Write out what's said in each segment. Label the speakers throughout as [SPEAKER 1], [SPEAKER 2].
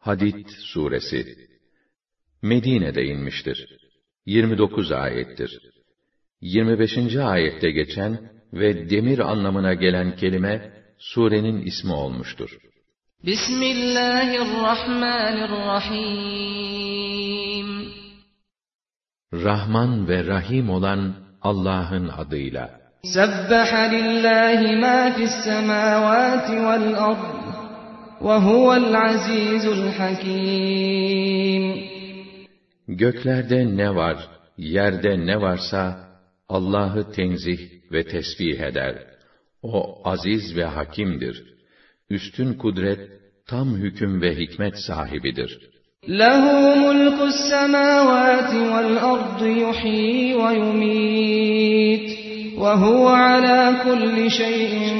[SPEAKER 1] Hadid suresi Medine'de inmiştir. 29 ayettir. 25. ayette geçen ve demir anlamına gelen kelime surenin ismi olmuştur.
[SPEAKER 2] Bismillahirrahmanirrahim.
[SPEAKER 1] Rahman ve Rahim olan Allah'ın adıyla.
[SPEAKER 2] Sebbaha lillahi ma fis semavati vel ard ve huvel azizul hakim.
[SPEAKER 1] Göklerde ne var, yerde ne varsa Allah'ı tenzih ve tesbih eder. O aziz ve hakimdir. Üstün kudret, tam hüküm ve hikmet sahibidir.
[SPEAKER 2] Lehu mulkus semavati vel ardı yuhyi ve yumit ve huve ala kulli şeyin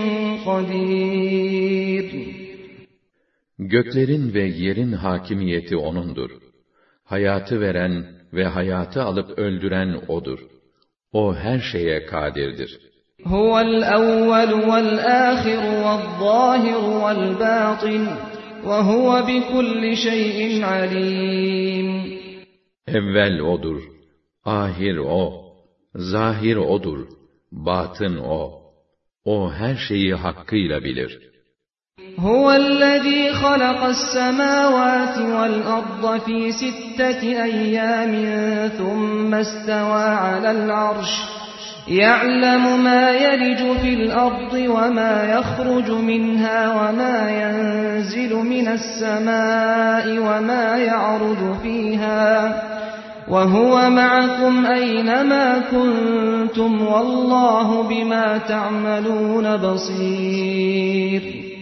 [SPEAKER 2] kadir.
[SPEAKER 1] Göklerin ve yerin hakimiyeti O'nundur. Hayatı veren ve hayatı alıp öldüren O'dur. O her şeye kadirdir.
[SPEAKER 2] Huvel evvel vel ahir vel zahir vel batin ve huve bi kulli şeyin alim.
[SPEAKER 1] Evvel O'dur, ahir O, zahir O'dur, batın O. O her şeyi hakkıyla bilir.
[SPEAKER 2] Huvellezî halakas semâvâti vel arda fî sitteti eyyâmin thumme istevâ alel arş. يَعْلَمُ مَا يَلِجُ فِي الْأَرْضِ وَمَا يَخْرُجُ مِنْهَا وَمَا يَنْزِلُ مِنَ السَّمَاءِ وَمَا يَعْرُجُ فِيهَا وَهُوَ مَعَكُمْ أَيْنَمَا كُنْتُمْ وَاللّٰهُ بِمَا تَعْمَلُونَ بَصِيرٌ.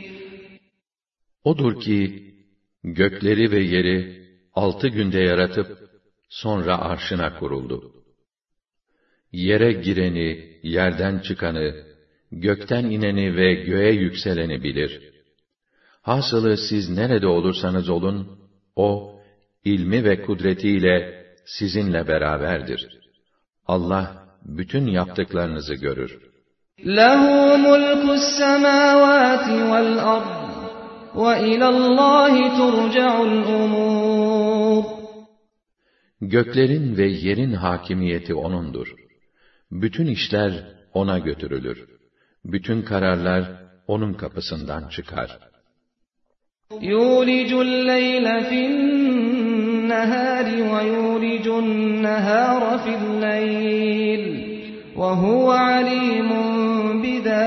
[SPEAKER 1] Odur ki, gökleri ve yeri 6 günde yaratıp, sonra arşına kuruldu. Yere gireni, yerden çıkanı, gökten ineni ve göğe yükseleni bilir. Hasılı siz nerede olursanız olun, O, ilmi ve kudretiyle sizinle beraberdir. Allah, bütün yaptıklarınızı görür.
[SPEAKER 2] Lehu mulkus semâvâti vel ard ve ilallâhi turca'ul umûr.
[SPEAKER 1] Göklerin ve yerin hakimiyeti O'nundur. Bütün işler O'na götürülür. Bütün kararlar O'nun kapısından çıkar.
[SPEAKER 2] Yulicul leyla fi'n-nehâri ve yulicun nehâra fi'l-leyl ve huve alîmun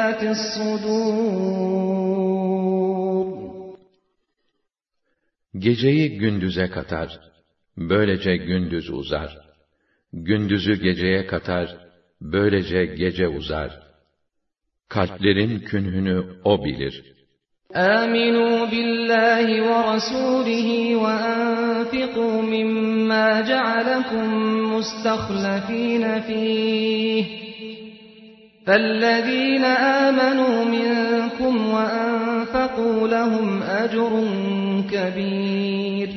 [SPEAKER 2] bidâtis-sudûr.
[SPEAKER 1] Geceyi gündüze katar, böylece gündüz uzar. Gündüzü geceye katar, böylece gece uzar. Kalplerin künhünü O bilir.
[SPEAKER 2] آمنوا بالله ورسوله وأنفقوا مما جعلكم مستخلفين فيه فالذين آمنوا منكم وأنفقوا لهم أجر كبير.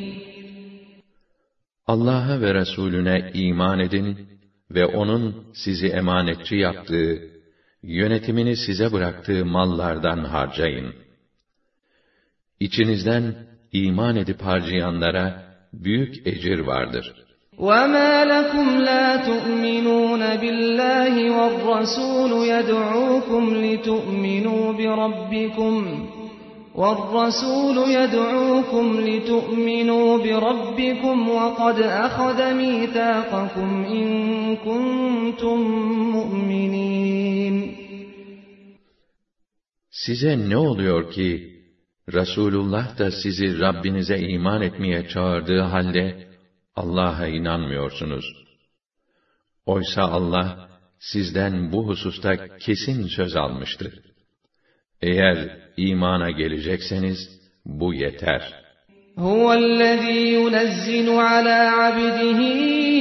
[SPEAKER 1] Allah'a ve Resulüne iman edin ve O'nun sizi emanetçi yaptığı, yönetimini size bıraktığı mallardan harcayın. İçinizden iman edip harcayanlara büyük ecir vardır.
[SPEAKER 2] وَمَا لَكُمْ لَا تُؤْمِنُونَ بِاللَّهِ وَالرَّسُولُ يَدْعُوكُمْ لِتُؤْمِنُوا بِرَبِّكُمْ وَقَدْ أَخَذَ مِيثَاقَكُمْ إِن كُنتُم مُّؤْمِنِينَ.
[SPEAKER 1] Size ne oluyor ki, Resulullah da sizi Rabbinize iman etmeye çağırdığı halde, Allah'a inanmıyorsunuz. Oysa Allah, sizden bu hususta kesin söz almıştır. Eğer imana gelecekseniz, bu yeter.
[SPEAKER 2] Huvellezî yunezzilu alâ abdihi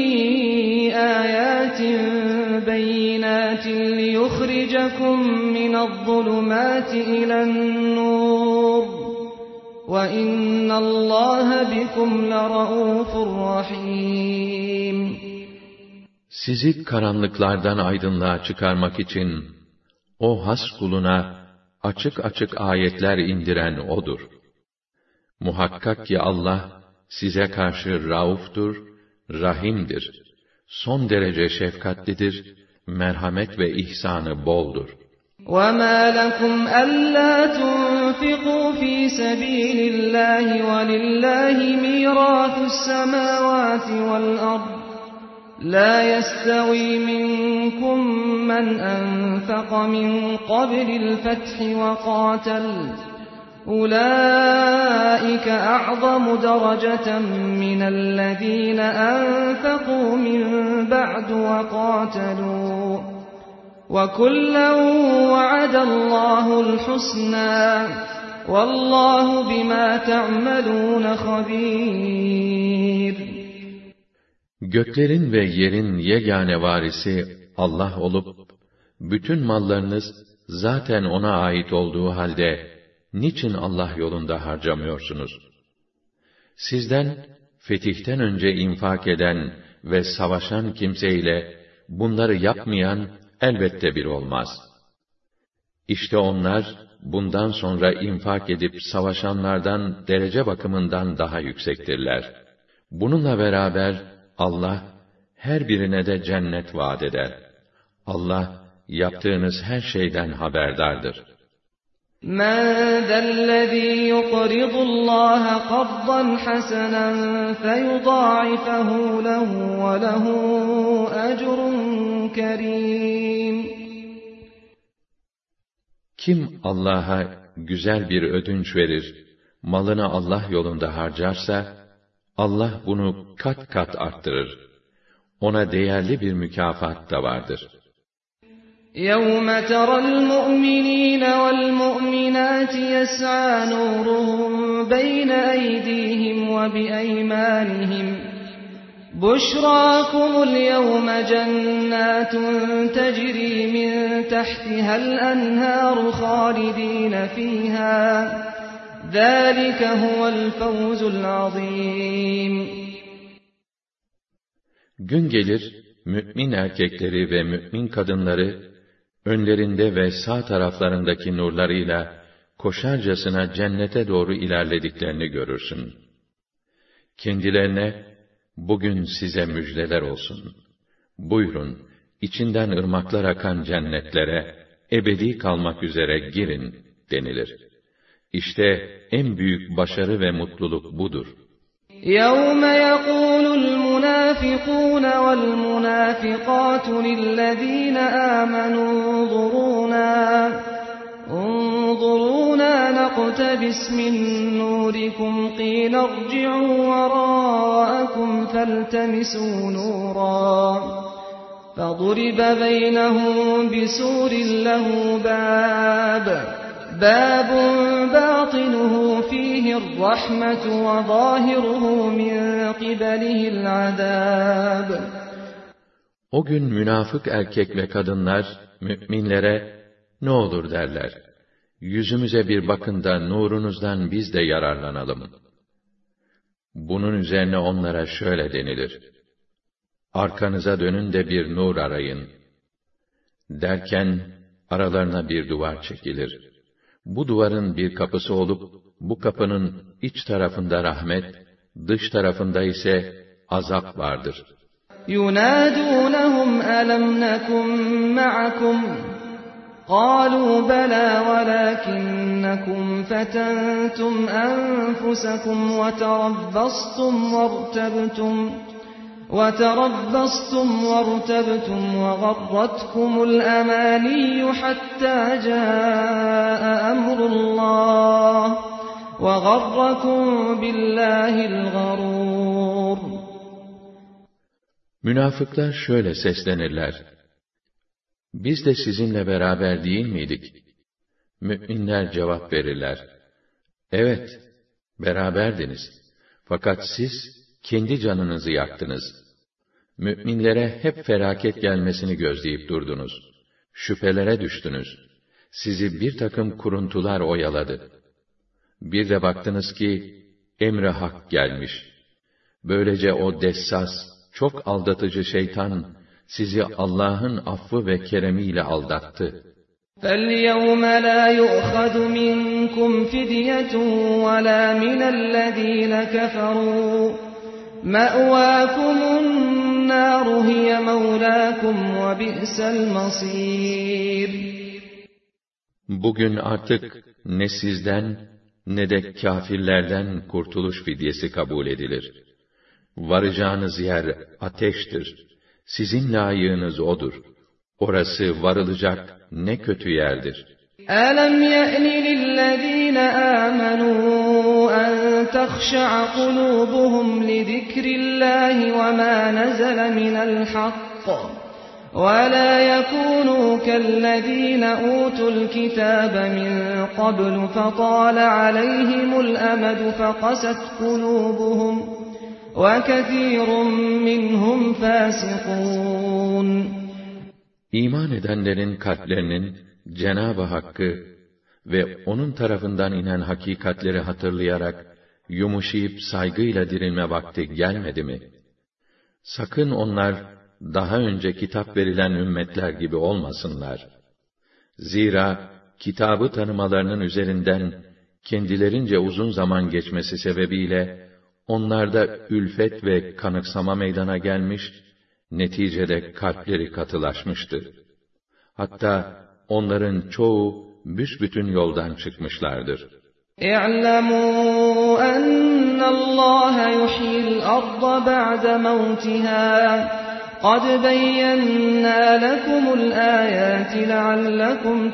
[SPEAKER 2] âyâtin beyinâtin liyukhricakum minadh-dhulumâti ilen-nûr ve innallâhe bikum lera'ûfur rahîm.
[SPEAKER 1] Sizi karanlıklardan aydınlığa çıkarmak için, o has kuluna açık açık ayetler indiren O'dur. Muhakkak ki Allah size karşı rauftur, rahimdir. Son derece şefkatlidir, merhamet ve ihsanı boldur.
[SPEAKER 2] وَمَا لَكُمْ أَلَّا تُنْفِقُوا فِي سَبِيلِ اللّٰهِ وَلِلّٰهِ مِيرَاثُ السَّمَاوَاتِ وَالْأَرْضِ لَا يَسْتَوِي مِنْكُمْ مَنْ أَنْفَقَ مِنْ قَبْلِ الْفَتْحِ وَقَاتَلَ أُولَٰئِكَ أَعْظَمُ دَرَجَةً مِنَ الَّذِينَ أَنْفَقُوا مِنْ بَعْدُ وَقَاتَلُوا وَكُلًّا وَعَدَ اللّٰهُ الْحُسْنَى وَاللّٰهُ بِمَا تَعْمَلُونَ خَبِيرٌ.
[SPEAKER 1] Göklerin ve yerin yegane varisi Allah olup, bütün mallarınız zaten O'na ait olduğu halde, niçin Allah yolunda harcamıyorsunuz? Sizden, fetihten önce infak eden ve savaşan kimseyle, bunları yapmayan, elbette bir olmaz. İşte onlar, bundan sonra infak edip savaşanlardan derece bakımından daha yüksektirler. Bununla beraber, Allah, her birine de cennet vaat eder. Allah, yaptığınız her şeyden haberdardır.
[SPEAKER 2] مَنْ ذَا الَّذ۪ي يُقْرِضُ اللّٰهَ قَرْضًا حَسَنًا فَيُضَاعِفَهُ لَهُ وَلَهُ أَجْرٌ كَرِيمٌ.
[SPEAKER 1] Kim Allah'a güzel bir ödünç verir, malını Allah yolunda harcarsa, Allah bunu kat kat arttırır. Ona değerli bir mükafat da vardır.
[SPEAKER 2] يَوْمَ تَرَى الْمُؤْمِنِينَ وَالْمُؤْمِنَاتِ يَسْعَى نُورُهُمْ بَيْنَ أَيْدِيهِمْ وَبِأَيْمَانِهِمْ بُشْرَاكُمُ الْيَوْمَ جَنَّاتٌ تَجْرِي مِنْ تَحْتِهَا الْأَنْهَارُ خَالِدِينَ فِيهَا ذَلِكَ هُوَ الْفَوْزُ الْعَظِيمُ.
[SPEAKER 1] Gün gelir, mü'min erkekleri ve mü'min kadınları, önlerinde ve sağ taraflarındaki nurlarıyla, koşarcasına cennete doğru ilerlediklerini görürsün. Kendilerine, bugün size müjdeler olsun. Buyurun, içinden ırmaklar akan cennetlere, ebedi kalmak üzere girin, denilir. İşte en büyük başarı ve mutluluk budur.
[SPEAKER 2] يَوْمَ يَقُولُ الْمُنَافِقُونَ وَالْمُنَافِقَاتُ لِلَّذ۪ينَ آمَنُوا انظُرُونَا نَقْتَبِسْ مِنْ نُورِكُمْ قِيلَ ارْجِعُوا وَرَاءَكُمْ فَالْتَمِسُوا نُورًا فَضُرِبَ بَيْنَهُم بِسُورٍ لَهُ باب باطنه فيه الرحمة وظاهره من قبله العذاب.
[SPEAKER 1] O gün münafık erkek ve kadınlar, mü'minlere, ne olur derler, yüzümüze bir bakın da nurunuzdan biz de yararlanalım. Bunun üzerine onlara şöyle denilir, arkanıza dönün de bir nur arayın. Derken, aralarına bir duvar çekilir. Bu duvarın bir kapısı olup, bu kapının iç tarafında rahmet, dış tarafında ise azap vardır.
[SPEAKER 2] يُنَادُونَهُمْ أَلَمْ نَكُنْ مَعَكُمْ قَالُوا بَلَى وَلَكِنَّكُمْ فَتَنْتُمْ أَنفُسَكُمْ وَتَرَبَّصْتُمْ وَارْتَبْتُمْ وَغَرَّتْكُمُ الْأَمَانِيُّ حَتَّى جَاءَ أَمْرُ اللّٰهِ وَغَرَّكُمْ بِاللّٰهِ الْغَرُورُ.
[SPEAKER 1] Münafıklar şöyle seslenirler, biz de sizinle beraber değil miydik? Mü'minler cevap verirler, evet, beraberdiniz. Fakat siz, kendi canınızı yaktınız. Mü'minlere hep felaket gelmesini gözleyip durdunuz. Şüphelere düştünüz. Sizi bir takım kuruntular oyaladı. Bir de baktınız ki, emri hak gelmiş. Böylece o dessas, çok aldatıcı şeytan, sizi Allah'ın affı ve keremiyle aldattı.
[SPEAKER 2] فَالْيَوْمَ لَا يُؤْخَذُ مِنكُمْ فِدْيَةٌ وَلَا مِنَ الَّذِينَ كَفَرُوا مَأْوَاكُمُ النَّارُ هِيَ مَوْلَاكُمْ وَبِئْسَ الْمَصِيرُ.
[SPEAKER 1] Bugün artık ne sizden ne de kâfirlerden kurtuluş fidyesi kabul edilir. Varacağınız yer ateştir. Sizin layığınız odur. Orası varılacak ne kötü yerdir.
[SPEAKER 2] أَلَمْ يَأْنِ لِلَّذِينَ آمَنُوا أَن تَخْشَعَ قُلُوبُهُمْ لِذِكْرِ اللَّهِ وَمَا نَزَلَ مِنَ الْحَقِّ وَلَا يَكُونُوا كَالَّذِينَ أُوتُوا الْكِتَابَ مِن قَبْلُ فَطَالَ عَلَيْهِمُ الْأَمَدُ فَقَسَتْ قُلُوبُهُمْ وَكَثِيرٌ مِّنْهُمْ فَاسِقُونَ.
[SPEAKER 1] İman edenlerin kalplerinin Cenab-ı Hakk'ı ve onun tarafından inen hakikatleri hatırlayarak yumuşayıp saygıyla dirilme vakti gelmedi mi? Sakın onlar daha önce kitap verilen ümmetler gibi olmasınlar. Zira kitabı tanımalarının üzerinden kendilerince uzun zaman geçmesi sebebiyle onlarda ülfet ve kanıksama meydana gelmiş, neticede kalpleri katılaşmıştı. Hatta onların çoğu büsbütün yoldan çıkmışlardır.
[SPEAKER 2] اِعْلَمُوا أَنَّ اللّٰهَ يُحْيِي الْأَرْضَ بَعْدَ مَوْتِهَا قَدْ بَيَّنَّا لَكُمُ الْآيَاتِ لَعَلَّكُمْ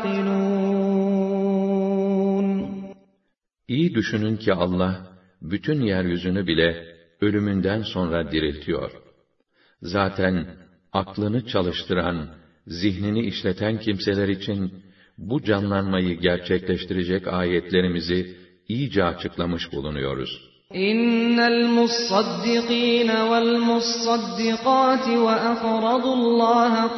[SPEAKER 2] تَعْقِلُونَ.
[SPEAKER 1] İyi düşünün ki Allah bütün yeryüzünü bile ölümünden sonra diriltiyor. Zaten aklını çalıştıran, zihnini işleten kimseler için bu canlanmayı gerçekleştirecek ayetlerimizi iyice açıklamış bulunuyoruz.
[SPEAKER 2] İnnel mussaddikîn vel mussaddikâti ve aqradullâhe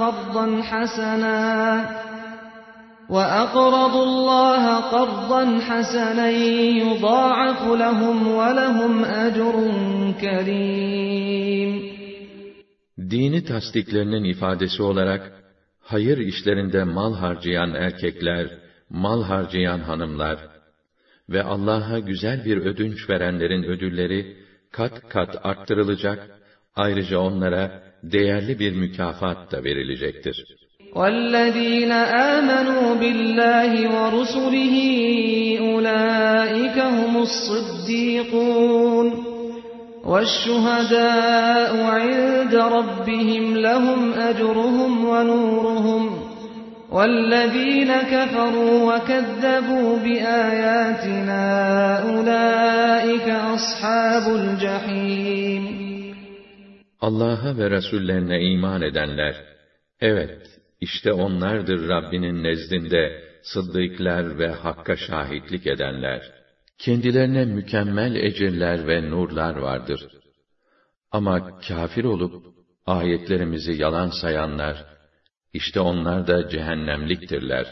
[SPEAKER 2] qardan hasanen yudâ'afu lehum ve lehum ecrun kerîm.
[SPEAKER 1] Dini tasdiklerinin ifadesi olarak, hayır işlerinde mal harcayan erkekler, mal harcayan hanımlar ve Allah'a güzel bir ödünç verenlerin ödülleri kat kat arttırılacak, ayrıca onlara değerli bir mükafat da verilecektir.
[SPEAKER 2] وَالَّذ۪ينَ آمَنُوا بِاللّٰهِ وَرُسُلِهِ أُولَٰئِكَ هُمُ الصِّدِّيقُونَ وَالشُّهَدَاءُ عِندَ رَبِّهِمْ لَهُمْ أَجْرُهُمْ وَنُورُهُمْ وَالَّذ۪ينَ كَفَرُوا وَكَذَّبُوا بِآيَاتِنَا أُولَٰئِكَ أَصْحَابُ الْجَحِيمِ.
[SPEAKER 1] Allah'a ve Resullerine iman edenler, evet, işte onlardır Rabbinin nezdinde sıddıklar ve Hakk'a şahitlik edenler. Kendilerine mükemmel ecirler ve nurlar vardır. Ama kâfir olup ayetlerimizi yalan sayanlar, işte onlar da cehennemliktirler.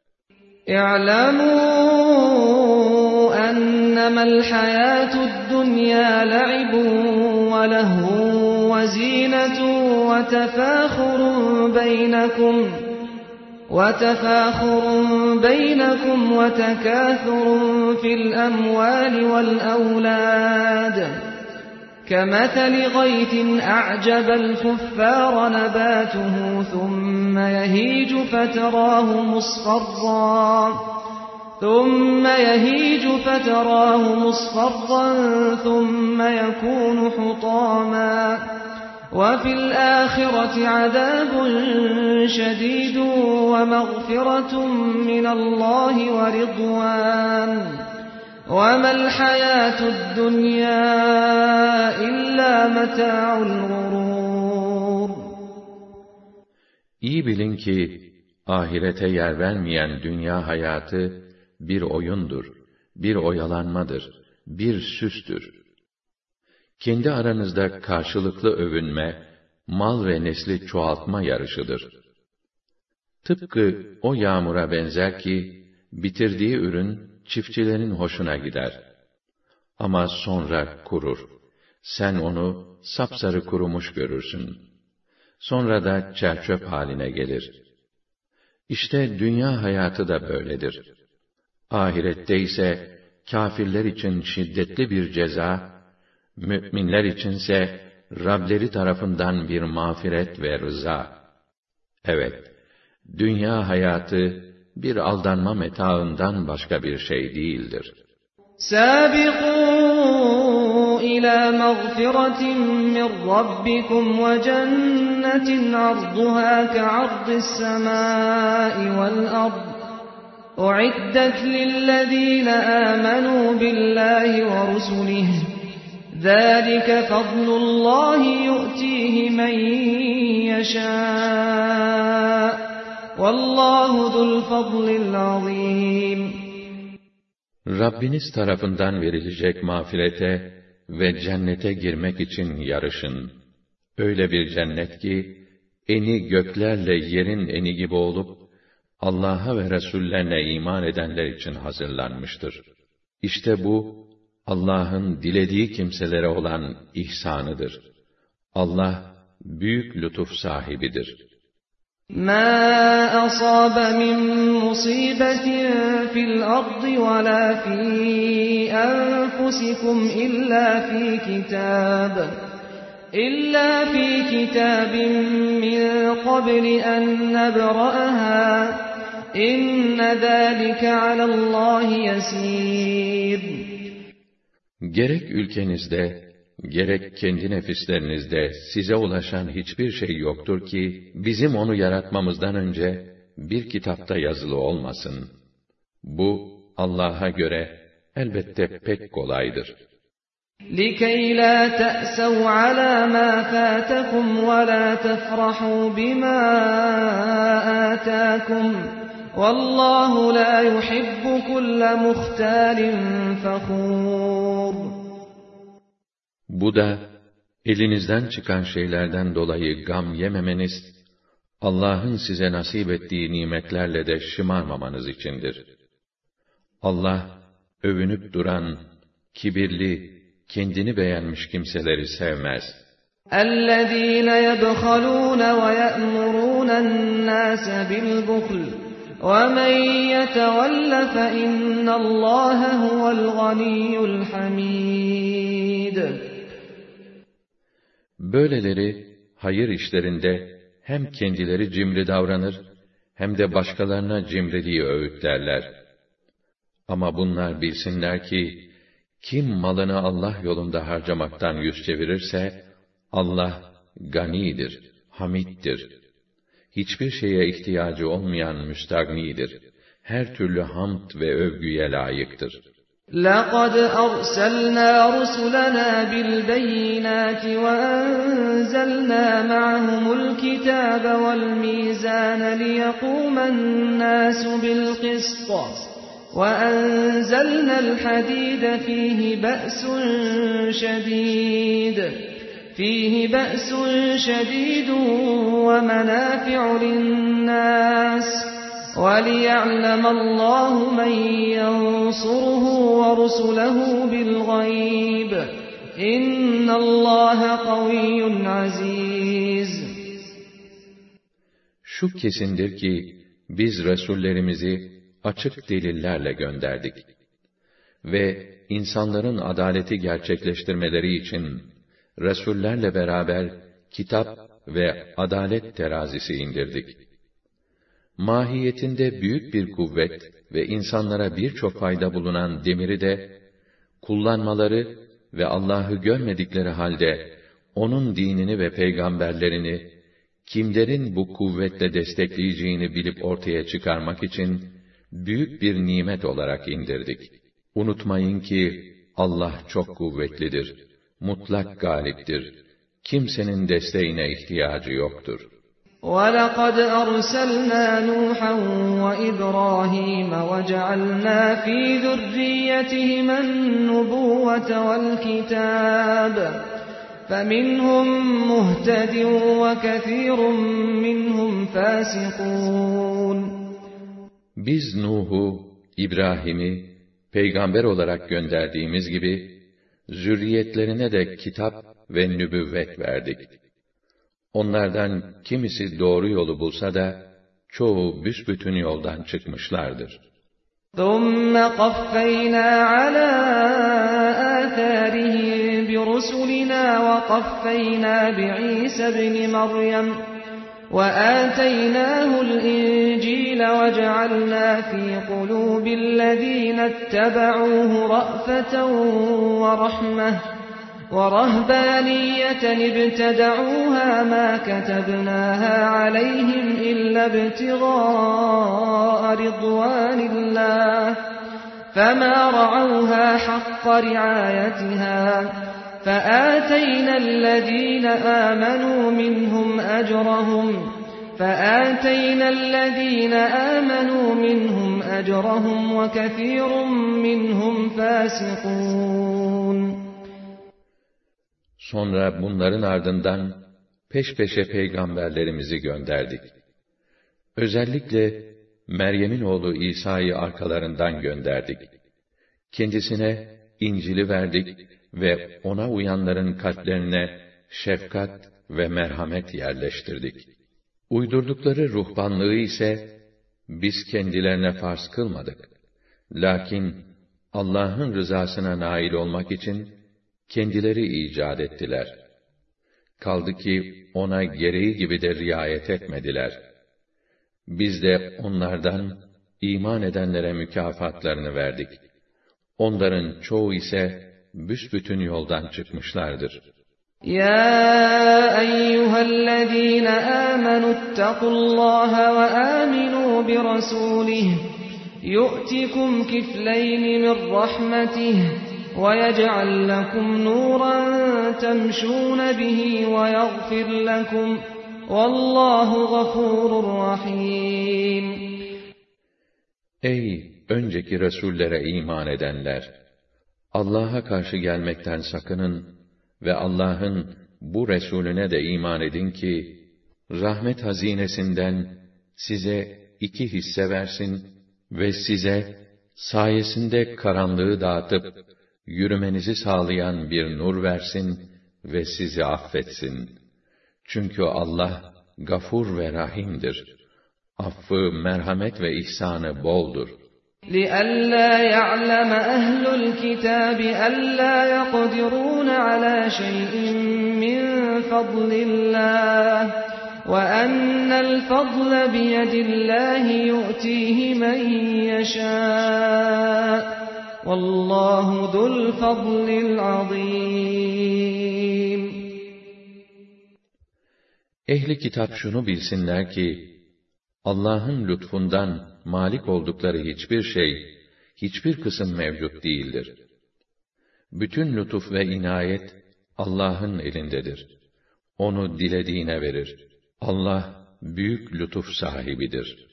[SPEAKER 2] اِعْلَمُوا اَنَّمَا الْحَيَاةُ الدُّنْيَا لَعِبٌ وَلَهْوٌ وَزِينَةٌ وَتَفَاخُرٌ بَيْنَكُمْ وَتَكَاثُرٌ فِي الْأَمْوَالِ وَالْأَوْلَادِ كَمَثَلِ غَيْثٍ أَعْجَبَ الْكُفَّارَ نَبَاتُهُ ثُمَّ يَهِيجُ فَتَرَاهُ مُصْفَرًّا ثُمَّ يَكُونُ حُطَامًا وَفِي الْآخِرَةِ عَذَابٌ شَدِيدٌ وَمَغْفِرَةٌ مِّنَ اللّٰهِ وَرِضْوَانٌ وَمَا الْحَيَاةُ الدُّنْيَا إِلَّا مَتَاعُ الْغُرُورِ.
[SPEAKER 1] İyi bilin ki ahirete yer vermeyen dünya hayatı bir oyundur, bir oyalanmadır, bir süstür. Kendi aranızda karşılıklı övünme, mal ve nesli çoğaltma yarışıdır. Tıpkı o yağmura benzer ki, bitirdiği ürün çiftçilerin hoşuna gider. Ama sonra kurur. Sen onu sapsarı kurumuş görürsün. Sonra da çerçöp haline gelir. İşte dünya hayatı da böyledir. Ahirette ise kâfirler için şiddetli bir ceza, müminler içinse Rableri tarafından bir mağfiret ve rıza. Evet, dünya hayatı bir aldanma metaından başka bir şey değildir.
[SPEAKER 2] سابقوا إلى مغفرة من ربكم وجنة عرضها كعرض السماء والأرض أعدت للذين آمنوا بالله ورسله ذلك فضل الله يؤتيه من يشاء والله ذو الفضل العظيم.
[SPEAKER 1] Rabbiniz tarafından verilecek mağfirete ve cennete girmek için yarışın. Öyle bir cennet ki, eni göklerle yerin eni gibi olup, Allah'a ve Resullerine iman edenler için hazırlanmıştır. İşte bu, Allah'ın dilediği kimselere olan ihsanıdır. Allah, büyük lütuf sahibidir.
[SPEAKER 2] مَا أَصَابَ مِن مُّصِيبَةٍ فِي الْأَرْضِ وَلَا فِي أَنفُسِكُمْ إِلَّا فِي كِتَابٍ مِّن قَبْلِ أَن نَّبْرَأَهَا إِنَّ ذَٰلِكَ عَلَى اللّٰهِ يَسِيرٌ.
[SPEAKER 1] Gerek ülkenizde, gerek kendi nefislerinizde size ulaşan hiçbir şey yoktur ki, bizim onu yaratmamızdan önce bir kitapta yazılı olmasın. Bu, Allah'a göre elbette pek kolaydır.
[SPEAKER 2] لِكَيْ لَا تَأْسَوْا عَلَى مَا فَاتَكُمْ وَلَا تَفْرَحُوا بِمَا آتَاكُمْ وَاللّٰهُ لَا يُحِبُّ كُلَّ مُخْتَالٍ فَخُورٍ.
[SPEAKER 1] Bu da, elinizden çıkan şeylerden dolayı gam yememeniz, Allah'ın size nasip ettiği nimetlerle de şımarmamanız içindir. Allah, övünüp duran, kibirli, kendini beğenmiş kimseleri sevmez.
[SPEAKER 2] اَلَّذ۪ينَ يَبْخَلُونَ وَيَأْمُرُونَ النَّاسَ بِالْبُخْلِ وَمَنْ يَتَوَلَّ فَإِنَّ اللّٰهَ هُوَ الْغَنِيُّ الْحَمِيدُ.
[SPEAKER 1] Böyleleri, hayır işlerinde hem kendileri cimri davranır, hem de başkalarına cimriliği öğütlerler. Ama bunlar bilsinler ki, kim malını Allah yolunda harcamaktan yüz çevirirse, Allah ganidir, hamiddir. Hiçbir şeye ihtiyacı olmayan müstagnidir. Her türlü hamd ve övgüye layıktır.
[SPEAKER 2] لَقَدْ أَرْسَلْنَا رُسُلَنَا بِالْبَيِّنَاتِ وَأَنزَلْنَا مَعَهُمُ الْكِتَابَ وَالْمِيزَانَ لِيَقُومَ النَّاسُ بِالْقِسْطِ وَأَنزَلْنَا الْحَدِيدَ فِيهِ بَأْسٌ شَدِيدٌ وَمَنَافِعُ لِلنَّاسِ وَلِيَعْلَمَ اللّٰهُ مَنْ يَنْصُرُهُ وَرُسُلَهُ بِالْغَيْبِ إِنَّ اللّٰهَ قَوِيٌّ عَزِيزٌ.
[SPEAKER 1] Şu kesindir ki, biz Resullerimizi açık delillerle gönderdik. Ve insanların adaleti gerçekleştirmeleri için, Resullerle beraber kitap ve adalet terazisi indirdik. Mahiyetinde büyük bir kuvvet ve insanlara birçok fayda bulunan demiri de, kullanmaları ve Allah'ı görmedikleri halde, onun dinini ve peygamberlerini, kimlerin bu kuvvetle destekleyeceğini bilip ortaya çıkarmak için, büyük bir nimet olarak indirdik. Unutmayın ki, Allah çok kuvvetlidir, mutlak galiptir. Kimsenin desteğine ihtiyacı yoktur.
[SPEAKER 2] وَلَقَدْ أَرْسَلْنَا نُوحًا وَإِبْرَاهِيمَ وَجَعَلْنَا فِي ذُرِّيَّتِهِمَا النُّبُوَّةَ وَالْكِتَابَ فَمِنْهُمْ مُهْتَدٍ وَكَثِيرٌ مِّنْهُمْ فَاسِقُونَ.
[SPEAKER 1] Biz Nuh'u, İbrahim'i peygamber olarak gönderdiğimiz gibi, zürriyetlerine de kitap ve nübüvvet verdik. Onlardan kimisi doğru yolu bulsa da, çoğu büsbütün yoldan çıkmışlardır.
[SPEAKER 2] ثُمَّ قَفَّيْنَا عَلَى آثَارِهِم بِرُسُلِنَا وَقَفَّيْنَا بِعِيسَى ابْنِ مَرْيَمَ وَآتَيْنَاهُ الْإِنْجِيلَ وَجَعَلْنَا فِي قُلُوبِ الَّذِينَ اتَّبَعُوهُ رَأْفَةً وَرَحْمَةً وَرَهْبَانِيَّةً ابْتَدَعُوهَا مَا كَتَبْنَاهَا عَلَيْهِمْ إِلَّا ابْتِغَاءَ رِضْوَانِ اللَّهِ فَمَا رَعَوْهَا حَقَّ رِعَايَتِهَا فَآتَيْنَا الَّذِينَ آمَنُوا مِنْهُمْ أَجْرَهُمْ وَكَثِيرٌ مِّنْهُمْ فَاسِقُونَ.
[SPEAKER 1] Sonra bunların ardından peş peşe peygamberlerimizi gönderdik. Özellikle Meryem'in oğlu İsa'yı arkalarından gönderdik. Kendisine İncil'i verdik ve ona uyanların kalplerine şefkat ve merhamet yerleştirdik. Uydurdukları ruhbanlığı ise biz kendilerine farz kılmadık. Lakin Allah'ın rızasına nail olmak için kendileri icat ettiler. Kaldı ki ona gereği gibi de riayet etmediler. Biz de onlardan iman edenlere mükafatlarını verdik. Onların çoğu ise büsbütün yoldan çıkmışlardır.
[SPEAKER 2] يا أيها الذين آمنوا اتقوا الله وآمنوا برسوله يؤتكم كفلين من رحمته ويجعل لكم نورا تمشون به ويغفر لكم والله غفور رحيم.
[SPEAKER 1] Ey önceki Resullere iman edenler! Allah'a karşı gelmekten sakının ve Allah'ın bu Resulüne de iman edin ki, rahmet hazinesinden size 2 hisse versin ve size sayesinde karanlığı dağıtıp, yürümenizi sağlayan bir nur versin ve sizi affetsin. Çünkü Allah, Gafur ve Rahim'dir. Affı, merhamet ve ihsanı boldur.
[SPEAKER 2] لِأَلَّا يَعْلَمَ أَهْلُ الْكِتَابِ أَلَّا يَقْدِرُونَ عَلَى شَيْءٍ مِّن فَضْلِ اللَّهِ وَأَنَّ الْفَضْلَ بِيَدِ اللَّهِ يُؤْتِيهِ مَن يَشَاءُ وَاللَّهُ ذُو الْفَضْلِ الْعَظِيمِ.
[SPEAKER 1] Ehli kitap şunu bilsinler ki, Allah'ın lütfundan malik oldukları hiçbir şey, hiçbir kısım mevcut değildir. Bütün lütuf ve inayet Allah'ın elindedir. Onu dilediğine verir. Allah büyük lütuf sahibidir.